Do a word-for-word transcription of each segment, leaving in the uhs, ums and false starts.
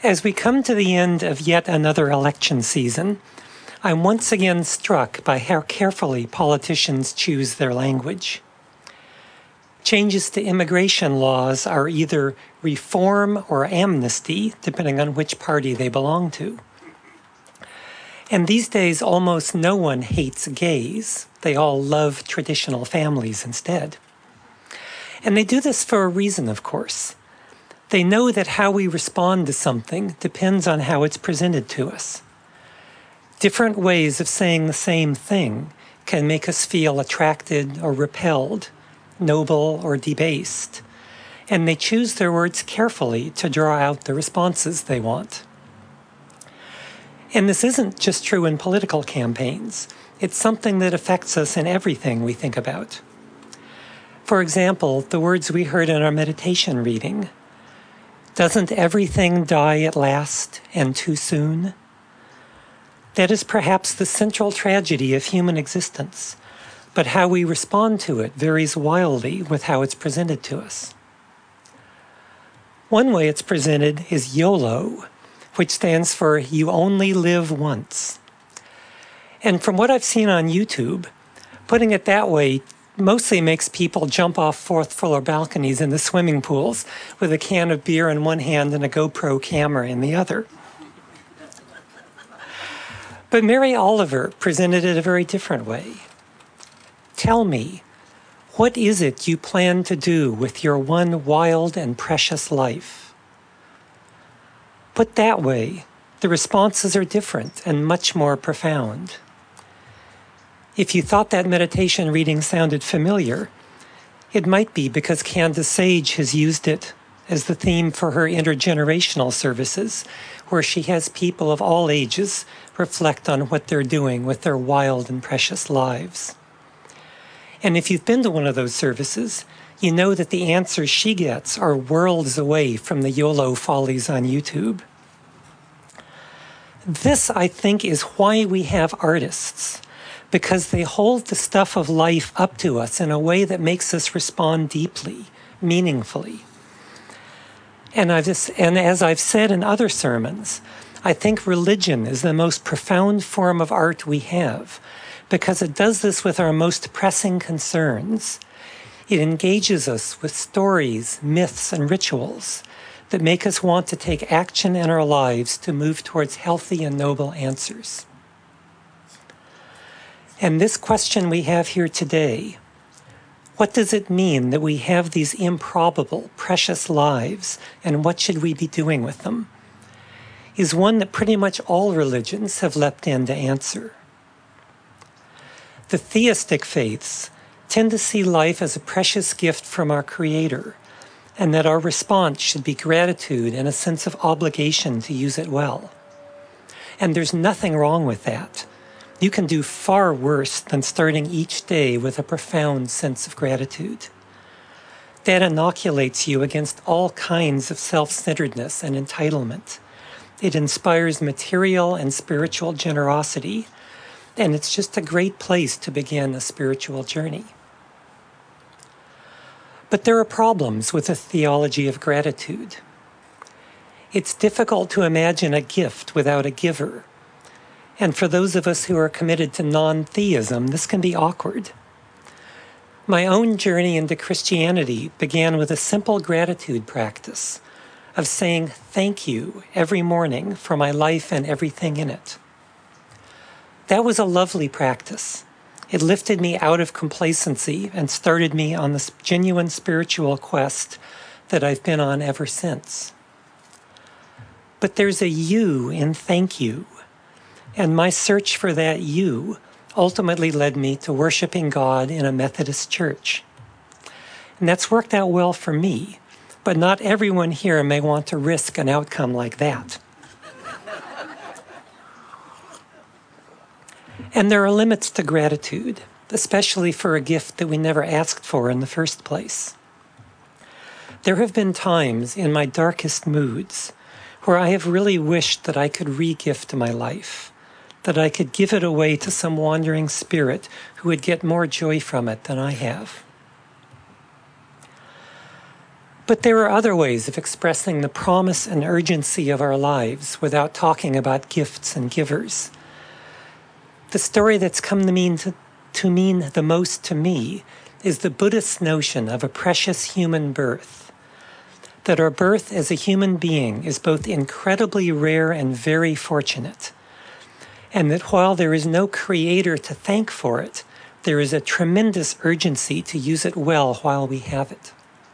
As we come to the end of yet another election season, I'm once again struck by how carefully politicians choose their language. Changes to immigration laws are either reform or amnesty, depending on which party they belong to. And these days, almost no one hates gays. They all love traditional families instead. And they do this for a reason, of course. They know that how we respond to something depends on how it's presented to us. Different ways of saying the same thing can make us feel attracted or repelled, noble or debased, and they choose their words carefully to draw out the responses they want. And this isn't just true in political campaigns. It's something that affects us in everything we think about. For example, the words we heard in our meditation reading, "Doesn't everything die at last and too soon?" That is perhaps the central tragedy of human existence, but how we respond to it varies wildly with how it's presented to us. One way it's presented is YOLO, which stands for You Only Live Once. And from what I've seen on YouTube, putting it that way mostly makes people jump off fourth floor balconies in the swimming pools with a can of beer in one hand and a GoPro camera in the other. But Mary Oliver presented it a very different way. Tell me, what is it you plan to do with your one wild and precious life? Put that way, the responses are different and much more profound. If you thought that meditation reading sounded familiar, it might be because Candace Sage has used it as the theme for her intergenerational services, where she has people of all ages reflect on what they're doing with their wild and precious lives. And if you've been to one of those services, you know that the answers she gets are worlds away from the YOLO follies on YouTube. This, I think, is why we have artists, because they hold the stuff of life up to us in a way that makes us respond deeply, meaningfully. And, I've just, and as I've said in other sermons, I think religion is the most profound form of art we have, because it does this with our most pressing concerns. It engages us with stories, myths, and rituals that make us want to take action in our lives to move towards healthy and noble answers. And this question we have here today, what does it mean that we have these improbable, precious lives, and what should we be doing with them, is one that pretty much all religions have leapt in to answer. The theistic faiths tend to see life as a precious gift from our Creator, and that our response should be gratitude and a sense of obligation to use it well. And there's nothing wrong with that. You can do far worse than starting each day with a profound sense of gratitude. That inoculates you against all kinds of self-centeredness and entitlement. It inspires material and spiritual generosity, and it's just a great place to begin a spiritual journey. But there are problems with a theology of gratitude. It's difficult to imagine a gift without a giver. And for those of us who are committed to non-theism, this can be awkward. My own journey into Christianity began with a simple gratitude practice of saying thank you every morning for my life and everything in it. That was a lovely practice. It lifted me out of complacency and started me on the genuine spiritual quest that I've been on ever since. But there's a you in thank you. And my search for that you ultimately led me to worshiping God in a Methodist church. And that's worked out well for me, but not everyone here may want to risk an outcome like that. And there are limits to gratitude, especially for a gift that we never asked for in the first place. There have been times in my darkest moods where I have really wished that I could re-gift my life, that I could give it away to some wandering spirit who would get more joy from it than I have. But there are other ways of expressing the promise and urgency of our lives without talking about gifts and givers. The story that's come to mean, to, to mean the most to me is the Buddhist notion of a precious human birth. That our birth as a human being is both incredibly rare and very fortunate. And that while there is no creator to thank for it, there is a tremendous urgency to use it well while we have it.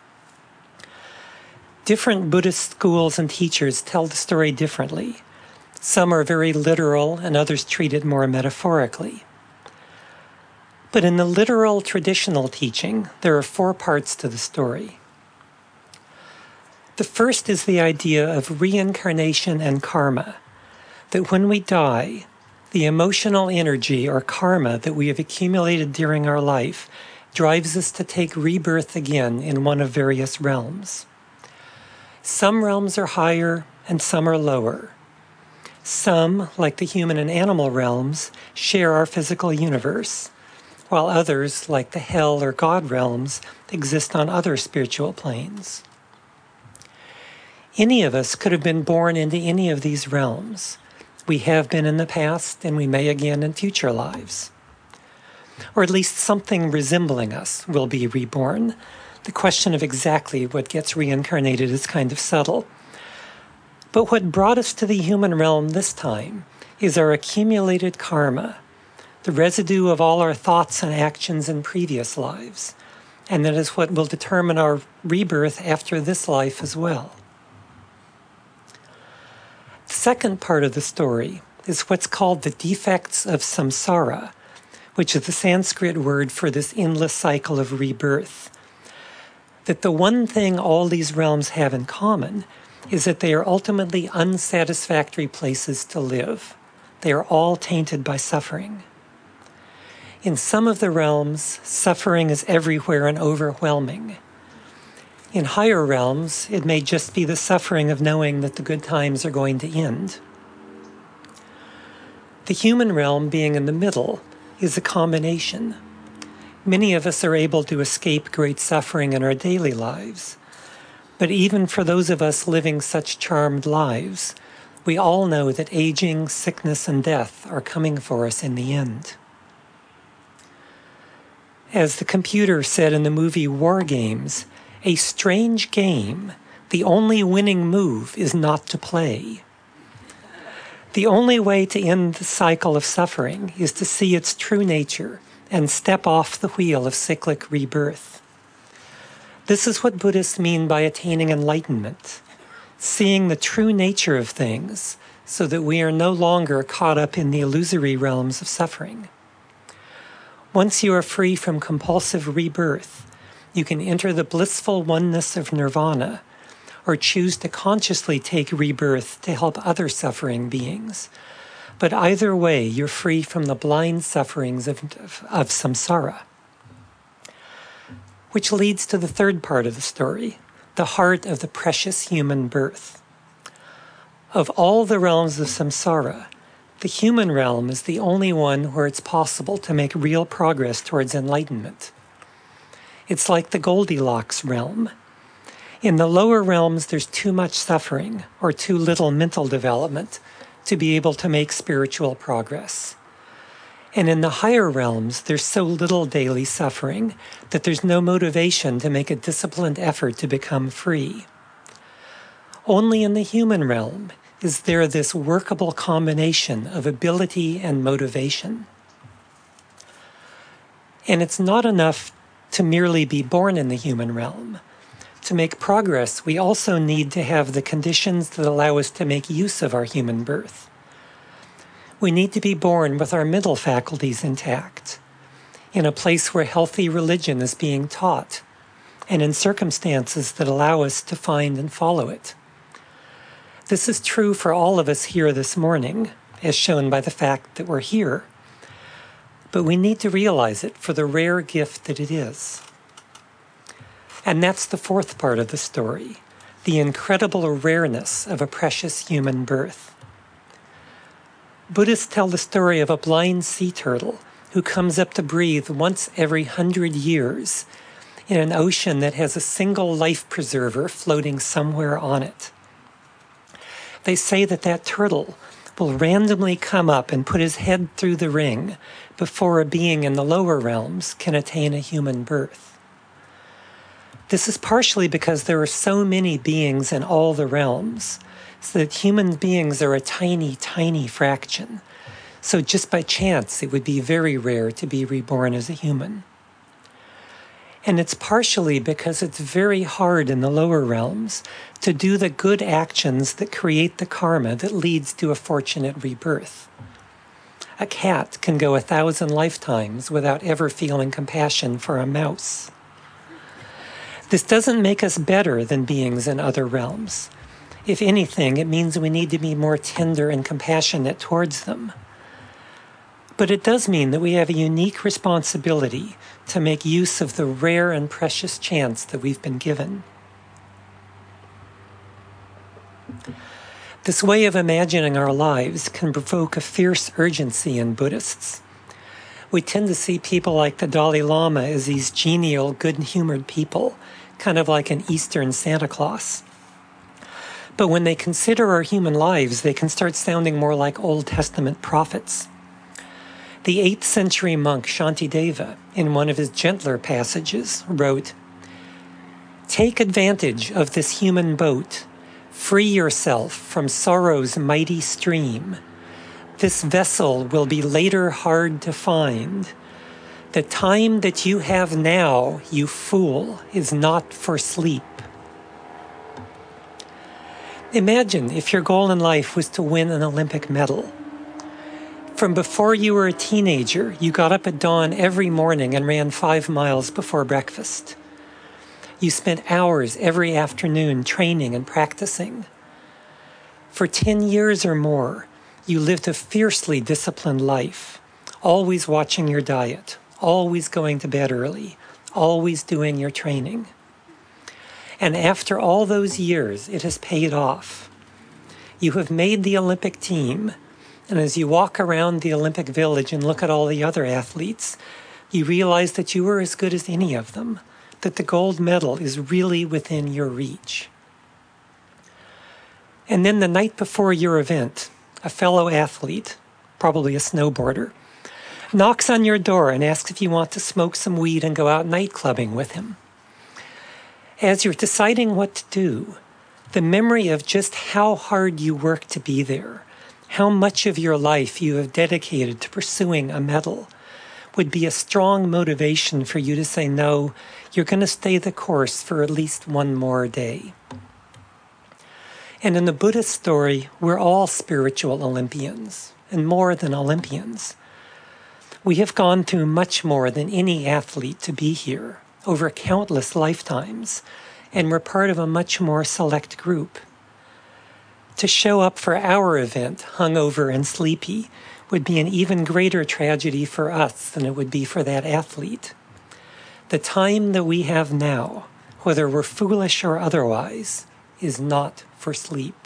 Different Buddhist schools and teachers tell the story differently. Some are very literal and others treat it more metaphorically. But in the literal traditional teaching, there are four parts to the story. The first is the idea of reincarnation and karma, that when we die, the emotional energy or karma that we have accumulated during our life drives us to take rebirth again in one of various realms. Some realms are higher and some are lower. Some, like the human and animal realms, share our physical universe, while others, like the hell or God realms, exist on other spiritual planes. Any of us could have been born into any of these realms. We have been in the past, and we may again in future lives. Or at least something resembling us will be reborn. The question of exactly what gets reincarnated is kind of subtle. But what brought us to the human realm this time is our accumulated karma, the residue of all our thoughts and actions in previous lives, and that is what will determine our rebirth after this life as well. The second part of the story is what's called the defects of samsara, which is the Sanskrit word for this endless cycle of rebirth. That the one thing all these realms have in common is that they are ultimately unsatisfactory places to live. They are all tainted by suffering. In some of the realms, suffering is everywhere and overwhelming. In higher realms, it may just be the suffering of knowing that the good times are going to end. The human realm, being in the middle, is a combination. Many of us are able to escape great suffering in our daily lives. But even for those of us living such charmed lives, we all know that aging, sickness, and death are coming for us in the end. As the computer said in the movie War Games, a strange game, the only winning move is not to play. The only way to end the cycle of suffering is to see its true nature and step off the wheel of cyclic rebirth. This is what Buddhists mean by attaining enlightenment, seeing the true nature of things so that we are no longer caught up in the illusory realms of suffering. Once you are free from compulsive rebirth, you can enter the blissful oneness of nirvana, or choose to consciously take rebirth to help other suffering beings. But either way, you're free from the blind sufferings of, of, of samsara. Which leads to the third part of the story, the heart of the precious human birth. Of all the realms of samsara, the human realm is the only one where it's possible to make real progress towards enlightenment. It's like the Goldilocks realm. In the lower realms, there's too much suffering or too little mental development to be able to make spiritual progress. And in the higher realms, there's so little daily suffering that there's no motivation to make a disciplined effort to become free. Only in the human realm is there this workable combination of ability and motivation. And it's not enough to merely be born in the human realm. To make progress, we also need to have the conditions that allow us to make use of our human birth. We need to be born with our mental faculties intact, in a place where healthy religion is being taught, and in circumstances that allow us to find and follow it. This is true for all of us here this morning, as shown by the fact that we're here. But we need to realize it for the rare gift that it is. And that's the fourth part of the story, the incredible rareness of a precious human birth. Buddhists tell the story of a blind sea turtle who comes up to breathe once every hundred years in an ocean that has a single life preserver floating somewhere on it. They say that that turtle will randomly come up and put his head through the ring before a being in the lower realms can attain a human birth. This is partially because there are so many beings in all the realms, so that human beings are a tiny, tiny fraction. So just by chance, it would be very rare to be reborn as a human. And it's partially because it's very hard in the lower realms to do the good actions that create the karma that leads to a fortunate rebirth. A cat can go a thousand lifetimes without ever feeling compassion for a mouse. This doesn't make us better than beings in other realms. If anything, it means we need to be more tender and compassionate towards them. But it does mean that we have a unique responsibility to make use of the rare and precious chance that we've been given. This way of imagining our lives can provoke a fierce urgency in Buddhists. We tend to see people like the Dalai Lama as these genial, good-humored people, kind of like an Eastern Santa Claus. But when they consider our human lives, they can start sounding more like Old Testament prophets. The eighth century monk Shantideva, in one of his gentler passages, wrote, "Take advantage of this human boat. Free yourself from sorrow's mighty stream. This vessel will be later hard to find. The time that you have now, you fool, is not for sleep." Imagine if your goal in life was to win an Olympic medal. From before you were a teenager, you got up at dawn every morning and ran five miles before breakfast. You spent hours every afternoon training and practicing. For ten years or more, you lived a fiercely disciplined life, always watching your diet, always going to bed early, always doing your training. And after all those years, it has paid off. You have made the Olympic team, and as you walk around the Olympic Village and look at all the other athletes, you realize that you were as good as any of them, that the gold medal is really within your reach. And then the night before your event, a fellow athlete, probably a snowboarder, knocks on your door and asks if you want to smoke some weed and go out night clubbing with him. As you're deciding what to do, the memory of just how hard you work to be there, how much of your life you have dedicated to pursuing a medal, would be a strong motivation for you to say, no, you're going to stay the course for at least one more day. And in the Buddhist story, we're all spiritual Olympians, and more than Olympians. We have gone through much more than any athlete to be here, over countless lifetimes, and we're part of a much more select group. To show up for our event hungover and sleepy would be an even greater tragedy for us than it would be for that athlete. The time that we have now, whether we're foolish or otherwise, is not for sleep.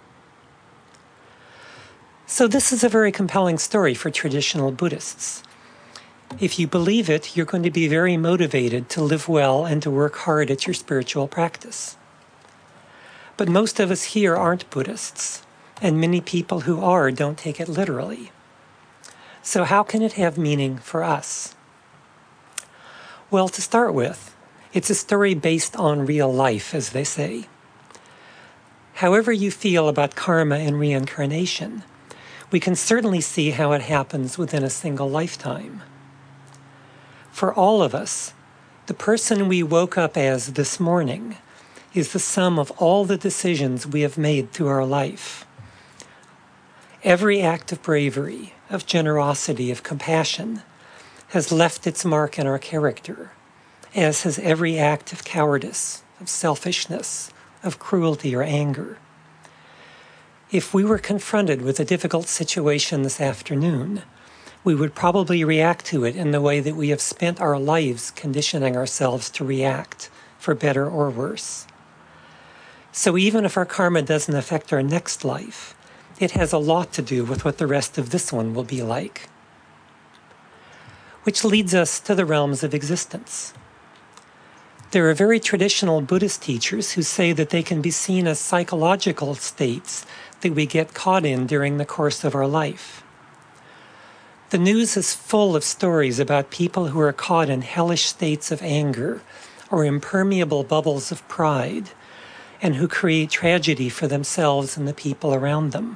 So this is a very compelling story for traditional Buddhists. If you believe it, you're going to be very motivated to live well and to work hard at your spiritual practice. But most of us here aren't Buddhists, and many people who are don't take it literally. So how can it have meaning for us? Well, to start with, it's a story based on real life, as they say. However you feel about karma and reincarnation, we can certainly see how it happens within a single lifetime. For all of us, the person we woke up as this morning is the sum of all the decisions we have made through our life. Every act of bravery, of generosity, of compassion has left its mark in our character, as has every act of cowardice, of selfishness, of cruelty or anger. If we were confronted with a difficult situation this afternoon, we would probably react to it in the way that we have spent our lives conditioning ourselves to react, for better or worse. So even if our karma doesn't affect our next life, it has a lot to do with what the rest of this one will be like. Which leads us to the realms of existence. There are very traditional Buddhist teachers who say that they can be seen as psychological states that we get caught in during the course of our life. The news is full of stories about people who are caught in hellish states of anger or impermeable bubbles of pride, and who create tragedy for themselves and the people around them.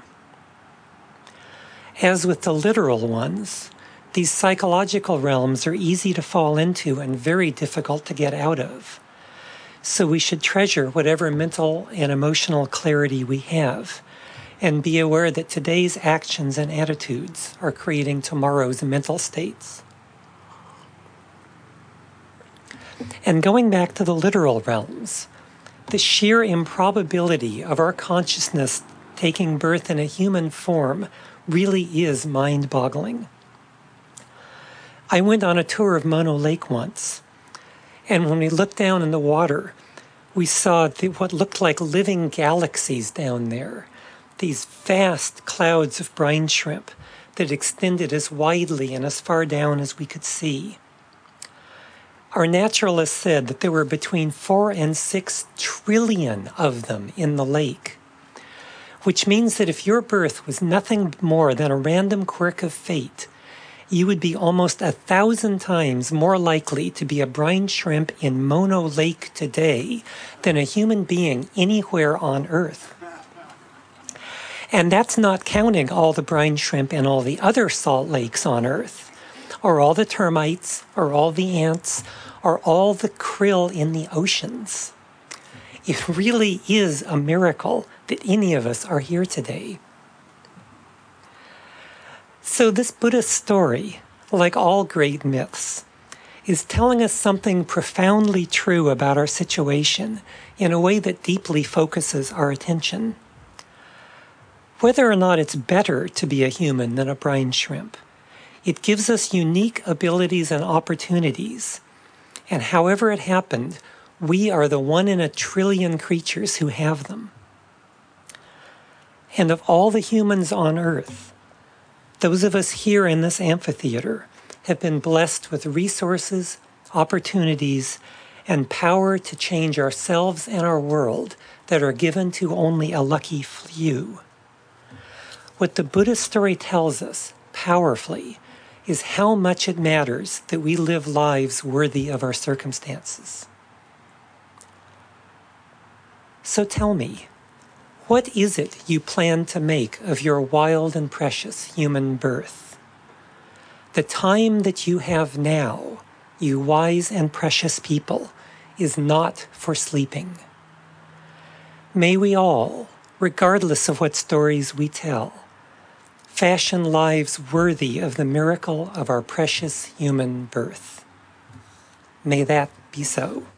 As with the literal ones, these psychological realms are easy to fall into and very difficult to get out of. So we should treasure whatever mental and emotional clarity we have, and be aware that today's actions and attitudes are creating tomorrow's mental states. And going back to the literal realms, the sheer improbability of our consciousness taking birth in a human form really is mind-boggling. I went on a tour of Mono Lake once, and when we looked down in the water, we saw the, what looked like living galaxies down there, these vast clouds of brine shrimp that extended as widely and as far down as we could see. Our naturalists said that there were between four and six trillion of them in the lake, which means that if your birth was nothing more than a random quirk of fate, you would be almost a thousand times more likely to be a brine shrimp in Mono Lake today than a human being anywhere on Earth. And that's not counting all the brine shrimp in all the other salt lakes on Earth, or all the termites, or all the ants, or all the krill in the oceans. It really is a miracle that any of us are here today. So this Buddhist story, like all great myths, is telling us something profoundly true about our situation in a way that deeply focuses our attention. Whether or not it's better to be a human than a brine shrimp, it gives us unique abilities and opportunities. And however it happened, we are the one in a trillion creatures who have them. And of all the humans on Earth, those of us here in this amphitheater have been blessed with resources, opportunities, and power to change ourselves and our world that are given to only a lucky few. What the Buddhist story tells us, powerfully, is how much it matters that we live lives worthy of our circumstances. So tell me, what is it you plan to make of your wild and precious human birth? The time that you have now, you wise and precious people, is not for sleeping. May we all, regardless of what stories we tell, fashion lives worthy of the miracle of our precious human birth. May that be so.